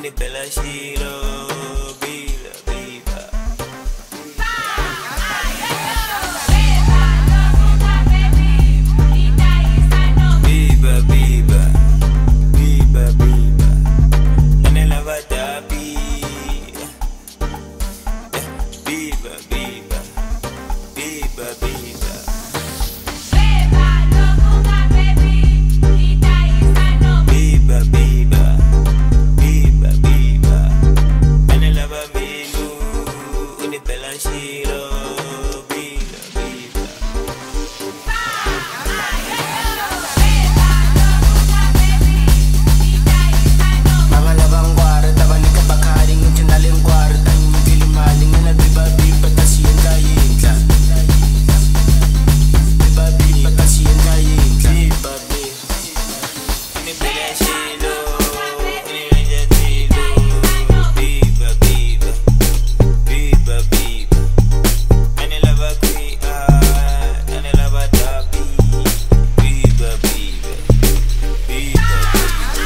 unipela shiro. Viva, viva. Viva, viva. Viva, viva. Nella vada viva. Viva, viva. Viva, viva. Viva, viva. Viva, viva. Nella bambino unipela shiro. Viva, viva. Mabalabang gwara, tabani ka bakaring tinaling gwara, tayong magkilimaling na nagbiba-biba, tasiyan kayintla. Biba-biba, tasiyan kayintla. Biba-biba. Unipela shiro. Unimeja shiro. Viva, viva. Viva, viva. Nella vaquia. Nella vada viva, viva. Viva, viva.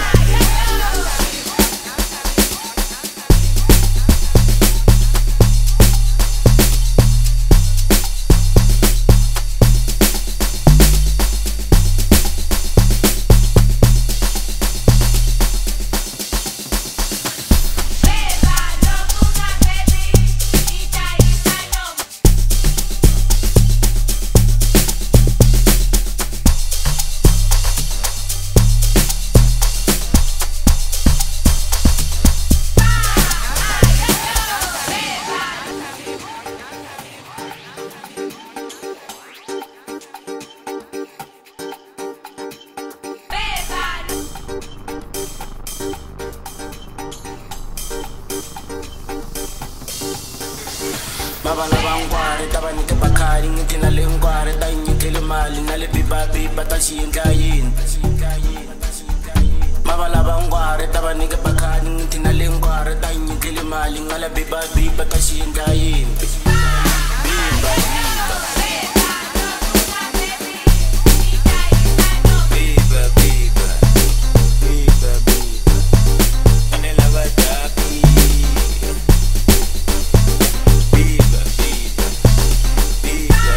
Mabalabang gwara, tabani ka bakaring tinaling gwara, tayong magkilimaling na biba-biba, tasiyan kayintla. Mabalabang gwara, tabani ka bakaring tinaling gwara, tayong magkilimaling na biba-biba, tasiyan kayintla. Biba-biba. Viva, viva. Viva, viva. Nella vada viva. Viva, viva. Viva,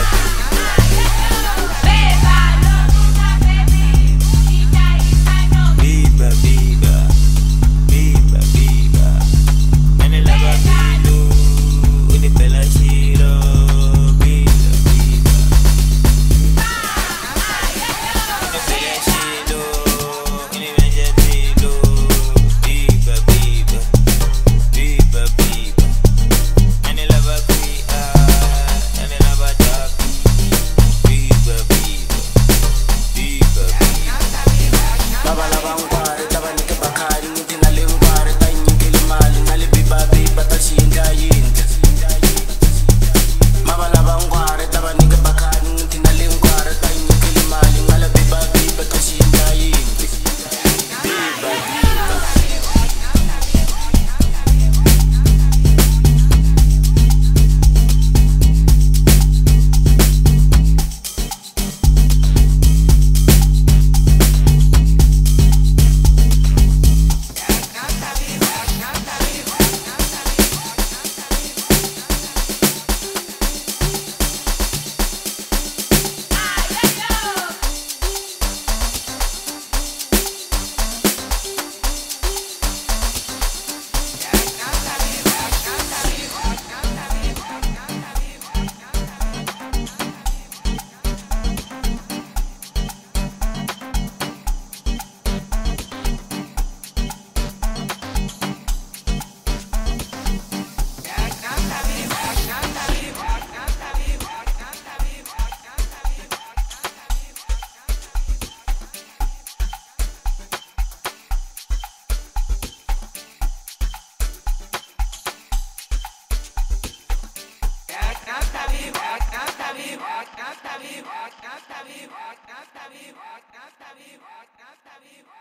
viva. Viva, viva. Viva, viva. Nella bambino unipela shiro. Viva, viva. Unipela shiro. Unimeja shiro. Viva, viva. Viva, viva. Nella vaquia. Nella vada viva, viva. Viva, viva. Mabalabang gwara, tabani ka bakaring tinaling gwara, tayong magkilimaling na biba-biba, tasiyan kayintla. Mabalabang gwara, tabani ka bakaring tinaling gwara, tayong magkilimaling na biba-biba, tasiyan kayintla. Biba-biba. Canta vivo, canta vivo, canta vivo, canta vivo, canta vivo.